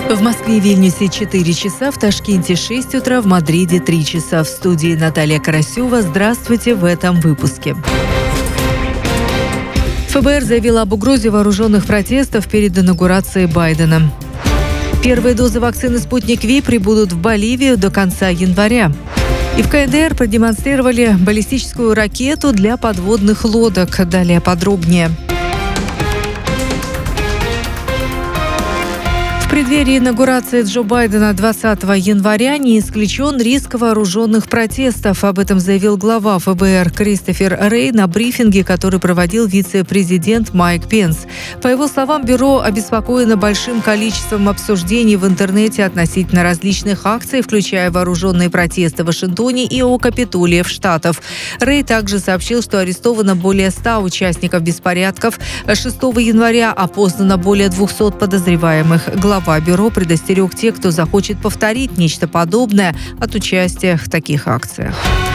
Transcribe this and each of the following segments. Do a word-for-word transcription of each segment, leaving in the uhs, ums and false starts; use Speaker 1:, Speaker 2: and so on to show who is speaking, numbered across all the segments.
Speaker 1: В Москве и Вильнюсе четыре часа, в Ташкенте шесть утра, в Мадриде три часа. В студии Наталья Карасева. Здравствуйте в этом выпуске. ФБР заявила об угрозе вооруженных протестов перед инаугурацией Байдена. Первые дозы вакцины «Спутник Ви» прибудут в Боливию до конца января. И в КНДР продемонстрировали баллистическую ракету для подводных лодок. Далее подробнее. В преддверии инаугурации Джо Байдена двадцатого января не исключен риск вооруженных протестов. Об этом заявил глава ФБР Кристофер Рэй на брифинге, который проводил вице-президент Майк Пенс. По его словам, бюро обеспокоено большим количеством обсуждений в интернете относительно различных акций, включая вооруженные протесты в Вашингтоне и у Капитолия Штатов. Рэй также сообщил, что арестовано более ста участников беспорядков. шестого января опознано более двухсот подозреваемых. Глава бюро предостерег тех, кто захочет повторить нечто подобное, от участия в таких акциях.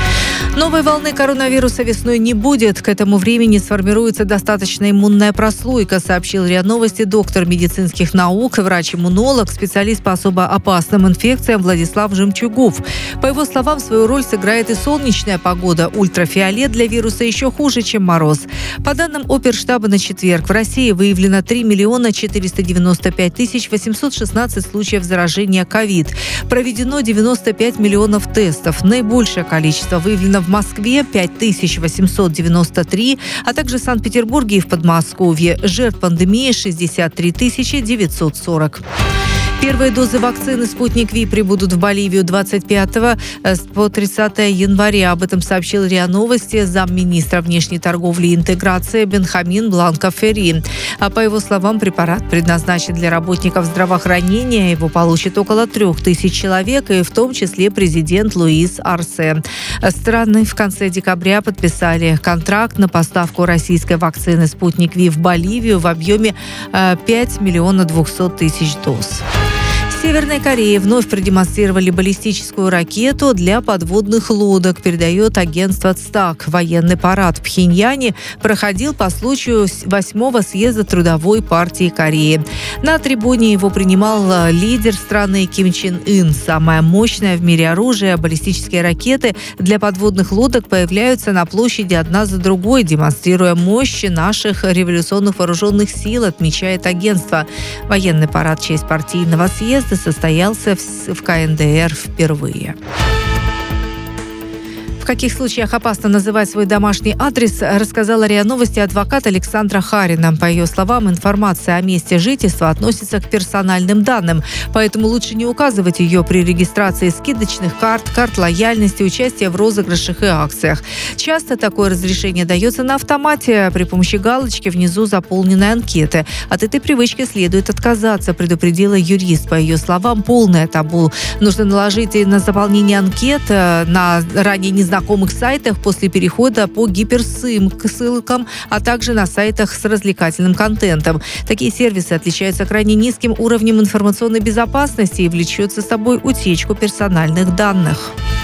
Speaker 1: Новой волны коронавируса весной не будет. К этому времени сформируется достаточно иммунная прослойка, сообщил РИА Новости доктор медицинских наук, врач-иммунолог, специалист по особо опасным инфекциям Владислав Жемчугов. По его словам, свою роль сыграет и солнечная погода. Ультрафиолет для вируса еще хуже, чем мороз. По данным Оперштаба на четверг, в России выявлено три миллиона четыреста девяносто пять тысяч восемьсот шестнадцать случаев заражения ковид. Проведено девяносто пять миллионов тестов. Наибольшее количество выявлено в Москве – пять тысяч восемьсот девяносто три, а также в Санкт-Петербурге и в Подмосковье. Жертв пандемии – шестьдесят три тысячи девятьсот сорок. Первые дозы вакцины «Спутник Ви» прибудут в Боливию двадцать пятого по тридцатое января. Об этом сообщил РИА Новости замминистра внешней торговли и интеграции Бенхамин Бланко-Ферри. А по его словам, препарат предназначен для работников здравоохранения. Его получит около трех тысяч человек, и в том числе президент Луис Арсе. Страны в конце декабря подписали контракт на поставку российской вакцины «Спутник Ви» в Боливию в объеме пять миллионов двести тысяч доз. В Северной Корее вновь продемонстрировали баллистическую ракету для подводных лодок, передает агентство ЦТАК. Военный парад в Пхеньяне проходил по случаю восьмого съезда Трудовой партии Кореи. На трибуне его принимал лидер страны Ким Чен Ын. Самое мощное в мире оружие, баллистические ракеты для подводных лодок, появляются на площади одна за другой, демонстрируя мощь наших революционных вооруженных сил, отмечает агентство. Военный парад в честь партийного съезда состоялся в КНДР впервые. В каких случаях опасно называть свой домашний адрес, рассказала РИА Новости адвокат Александра Харина. По ее словам, информация о месте жительства относится к персональным данным, поэтому лучше не указывать ее при регистрации скидочных карт, карт лояльности, участия в розыгрышах и акциях. Часто такое разрешение дается на автомате при помощи галочки внизу заполненной анкеты. От этой привычки следует отказаться, предупредила юрист. По ее словам, полное табу. Нужно наложить на заполнение анкет на ранее незнакомых знакомых сайтах после перехода по гиперссылкам, а также на сайтах с развлекательным контентом. Такие сервисы отличаются крайне низким уровнем информационной безопасности и влечет за собой утечку персональных данных.